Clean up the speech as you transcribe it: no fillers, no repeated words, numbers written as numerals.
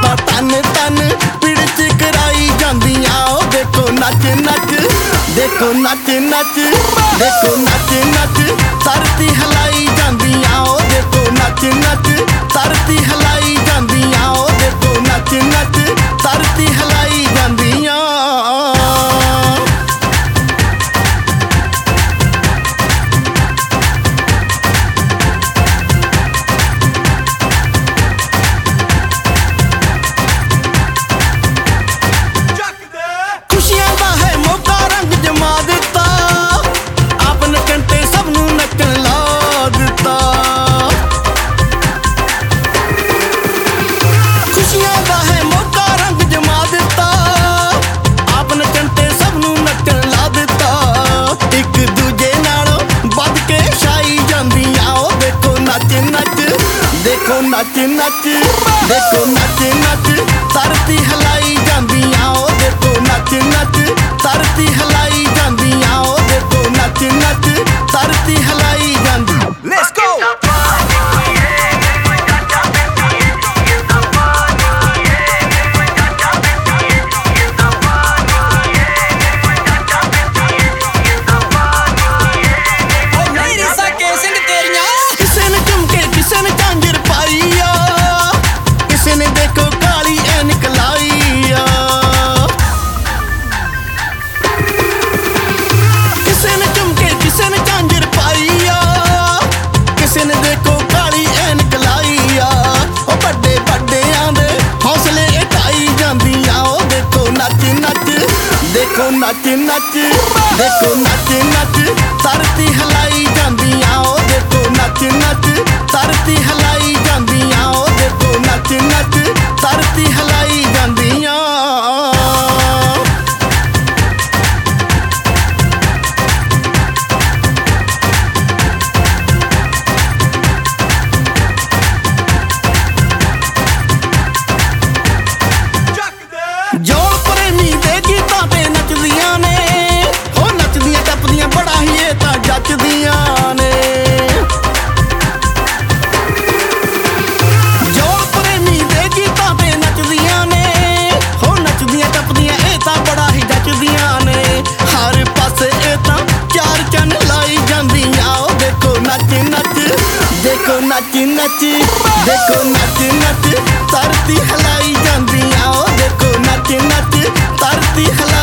ਤਾਂ ਤਨ ਤਨ ਪਿੜ ਚ ਕਰਾਈ ਜਾਂਦੀਆਂ ਉਹ ਦੇਖੋ ਨੱਚ ਨੱਚ ਦੇਖੋ ਨੱਚ ਨੱਚ ਦੇਖੋ ਨੱਚ ਨੱਚ ਧਰਤੀ ਹਿਲਾਈ ਜਾਂਦੀਆਂ ਉਹ ਦੇਖੋ ਨੱਚ ਨੱਚ ਧਰਤੀ ਹਿਲਾਈ ਜਾਂਦੀਆਂ ਉਹ ਦੇਖੋ ਨੱਚ ਨੱਚ ਧਰਤੀ ਹਿਲਾਈ ਜਾਂਦੀਆਂ ਨੱਚ ਨੱਚ ਦੇਖੋ ਨੱਚ ਨੱਚ ਧਰਤੀ ਹਿਲਾਈ ਜਾਂਦੀਆਂ ਉਹ ਦੇਖੋ ਨੱਚ ਨੱਚ ਧਰਤੀ ਹਿਲਾਈ ਜਾਂਦੀਆਂ ਉਹ ਦੇਖੋ ਨੱਚ ਨੱਚ ਧਰਤੀ ਹਿਲਾਈ ਜਾਂਦੀ ਲੈਟਸ ਗੋ ਨੱਚ ਨੱਚ ਦੇਖੋ ਨੱਚ ਨੱਚ ਧਰਤੀ ਹਿਲਾਈ ਜਾਂਦੀਆਂ ਉਹ ਦੇਖੋ ਨੱਚ ਨੱਚ ਧਰਤੀ ਹਿਲਾਈ ਜਾਂਦੀਆਂ ਉਹ ਦੇਖੋ ਨੱਚ ਨੱਚ ਧਰਤੀ ਹਿਲਾਈ ਜਾਂਦੀਆਂ ਨੱਚ ਨੱਚ ਦੇਖੋ ਨੱਚ ਨੱਚ ਧਰਤੀ ਹਿਲਾਈ ਜਾਂਦੀਆਂ ਉਹ ਦੇਖੋ ਨੱਚ ਨੱਚ ਧਰਤੀ ਹਿਲਾਈ